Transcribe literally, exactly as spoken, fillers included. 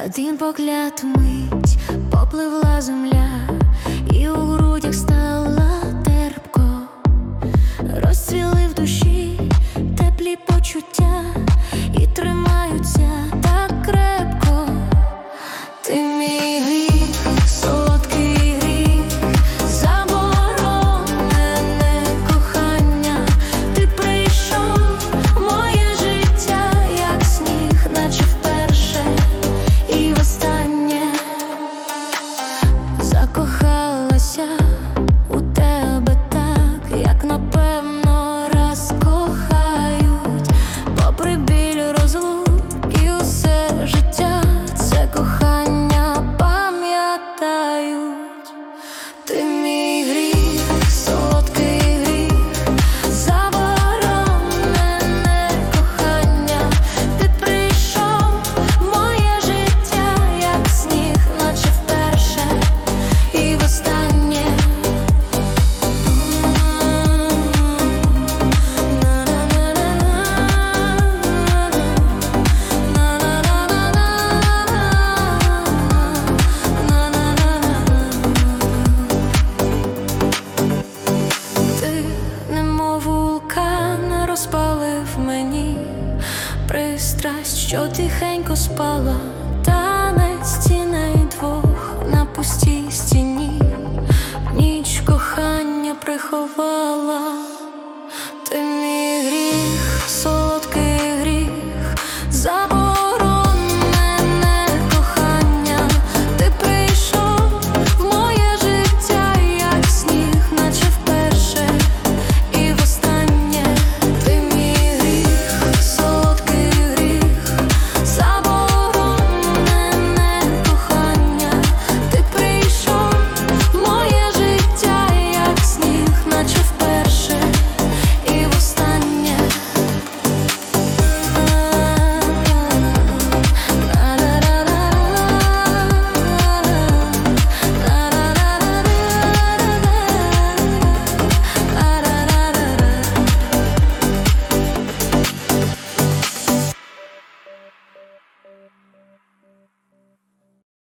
Один погляд, мить, попливла земля, і у грудях стало терпко, розцвіли в душі теплі почуття і тримаються так крепко. Ти мій гріх, солодкий гріх, заборонене кохання. Ти прийшов в моє життя, як сніг, наче вперше і востаннє. Закохалася у тебе так, як напевно раз кохають, попри біль розлук і усе життя це кохання пам'ятають. Ти мій гріх, солодкий гріх, заборонене кохання. Ти прийшов в моє життя, як сніг, наче вперше і востаннє. Ти, немов вулкан, розпалив мені пристрасть, що тихенько спала. Танець тіней двох на пустій стіні, ніч кохання приховала.